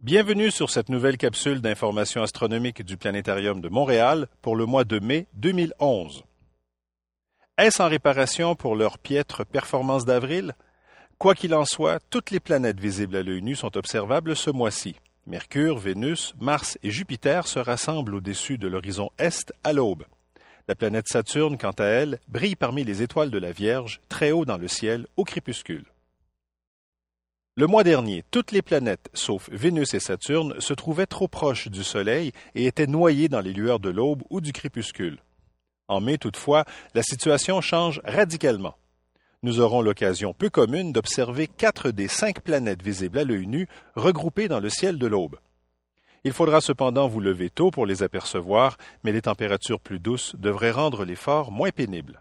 Bienvenue sur cette nouvelle capsule d'information astronomique du Planétarium de Montréal pour le mois de mai 2011. Est-ce en réparation pour leur piètre performance d'avril? Quoi qu'il en soit, toutes les planètes visibles à l'œil nu sont observables ce mois-ci. Mercure, Vénus, Mars et Jupiter se rassemblent au-dessus de l'horizon est à l'aube. La planète Saturne, quant à elle, brille parmi les étoiles de la Vierge, très haut dans le ciel, au crépuscule. Le mois dernier, toutes les planètes, sauf Vénus et Saturne, se trouvaient trop proches du Soleil et étaient noyées dans les lueurs de l'aube ou du crépuscule. En mai, toutefois, la situation change radicalement. Nous aurons l'occasion peu commune d'observer 4 des 5 planètes visibles à l'œil nu regroupées dans le ciel de l'aube. Il faudra cependant vous lever tôt pour les apercevoir, mais les températures plus douces devraient rendre l'effort moins pénible.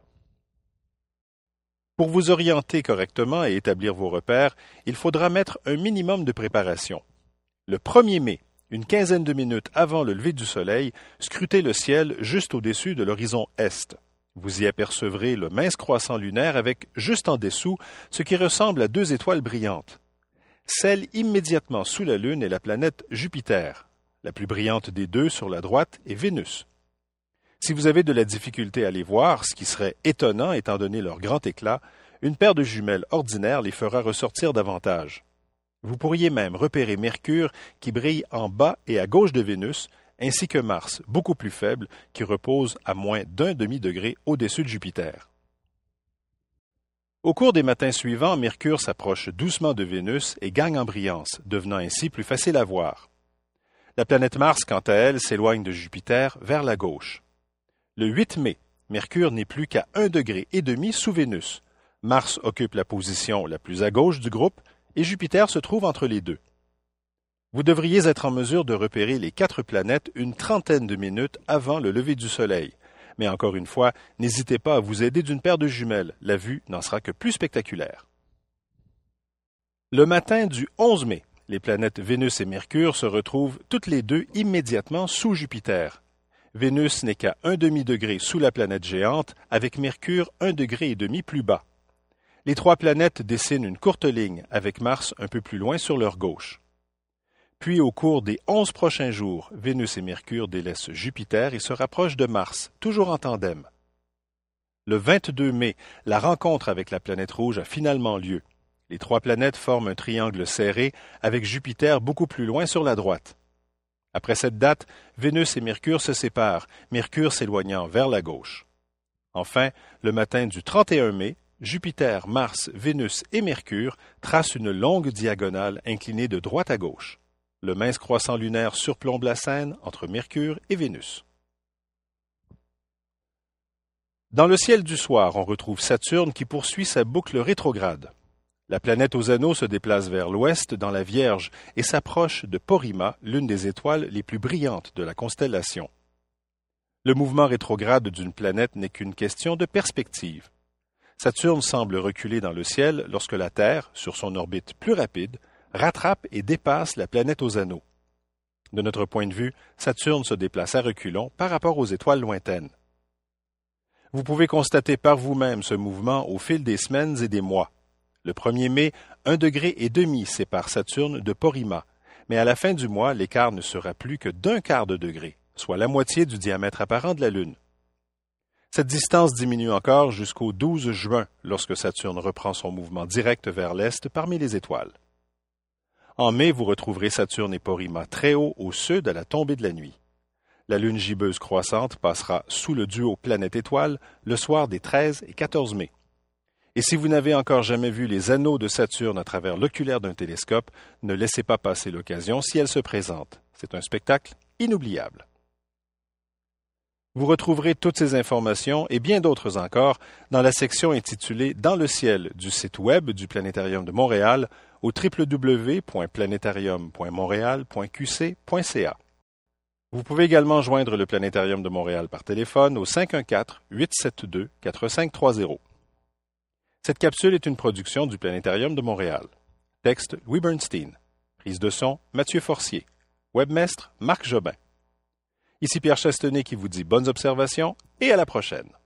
Pour vous orienter correctement et établir vos repères, il faudra mettre un minimum de préparation. Le 1er mai, une quinzaine de minutes avant le lever du soleil, scrutez le ciel juste au-dessus de l'horizon est. Vous y apercevrez le mince croissant lunaire avec, juste en dessous, ce qui ressemble à 2 étoiles brillantes. Celle immédiatement sous la Lune est la planète Jupiter. La plus brillante des deux sur la droite est Vénus. Si vous avez de la difficulté à les voir, ce qui serait étonnant étant donné leur grand éclat, une paire de jumelles ordinaires les fera ressortir davantage. Vous pourriez même repérer Mercure qui brille en bas et à gauche de Vénus, ainsi que Mars, beaucoup plus faible, qui repose à moins d'1 demi-degré au-dessus de Jupiter. Au cours des matins suivants, Mercure s'approche doucement de Vénus et gagne en brillance, devenant ainsi plus facile à voir. La planète Mars, quant à elle, s'éloigne de Jupiter vers la gauche. Le 8 mai, Mercure n'est plus qu'à 1,5 degré sous Vénus. Mars occupe la position la plus à gauche du groupe et Jupiter se trouve entre les deux. Vous devriez être en mesure de repérer les 4 planètes une trentaine de minutes avant le lever du soleil. Mais encore une fois, n'hésitez pas à vous aider d'une paire de jumelles. La vue n'en sera que plus spectaculaire. Le matin du 11 mai, les planètes Vénus et Mercure se retrouvent toutes les deux immédiatement sous Jupiter. Vénus n'est qu'à 1 demi-degré sous la planète géante, avec Mercure 1,5 degré plus bas. Les 3 planètes dessinent une courte ligne, avec Mars un peu plus loin sur leur gauche. Puis, au cours des 11 prochains jours, Vénus et Mercure délaissent Jupiter et se rapprochent de Mars, toujours en tandem. Le 22 mai, la rencontre avec la planète rouge a finalement lieu. Les 3 planètes forment un triangle serré, avec Jupiter beaucoup plus loin sur la droite. Après cette date, Vénus et Mercure se séparent, Mercure s'éloignant vers la gauche. Enfin, le matin du 31 mai, Jupiter, Mars, Vénus et Mercure tracent une longue diagonale inclinée de droite à gauche. Le mince croissant lunaire surplombe la scène entre Mercure et Vénus. Dans le ciel du soir, on retrouve Saturne qui poursuit sa boucle rétrograde. La planète aux anneaux se déplace vers l'ouest dans la Vierge et s'approche de Porrima, l'une des étoiles les plus brillantes de la constellation. Le mouvement rétrograde d'une planète n'est qu'une question de perspective. Saturne semble reculer dans le ciel lorsque la Terre, sur son orbite plus rapide, rattrape et dépasse la planète aux anneaux. De notre point de vue, Saturne se déplace à reculons par rapport aux étoiles lointaines. Vous pouvez constater par vous-même ce mouvement au fil des semaines et des mois. Le 1er mai, 1,5 degré sépare Saturne de Porrima, mais à la fin du mois, l'écart ne sera plus que d'1/4 de degré, soit la moitié du diamètre apparent de la Lune. Cette distance diminue encore jusqu'au 12 juin, lorsque Saturne reprend son mouvement direct vers l'est parmi les étoiles. En mai, vous retrouverez Saturne et Porrima très haut au sud à la tombée de la nuit. La Lune gibbeuse croissante passera sous le duo planète-étoile le soir des 13 et 14 mai. Et si vous n'avez encore jamais vu les anneaux de Saturne à travers l'oculaire d'un télescope, ne laissez pas passer l'occasion si elle se présente. C'est un spectacle inoubliable. Vous retrouverez toutes ces informations et bien d'autres encore dans la section intitulée « Dans le ciel » du site web du Planétarium de Montréal au www.planetarium.montréal.qc.ca. Vous pouvez également joindre le Planétarium de Montréal par téléphone au 514-872-4530. Cette capsule est une production du Planétarium de Montréal. Texte Louis Bernstein. Prise de son Mathieu Forcier. Webmestre Marc Jobin. Ici Pierre Chastenay qui vous dit bonnes observations et à la prochaine.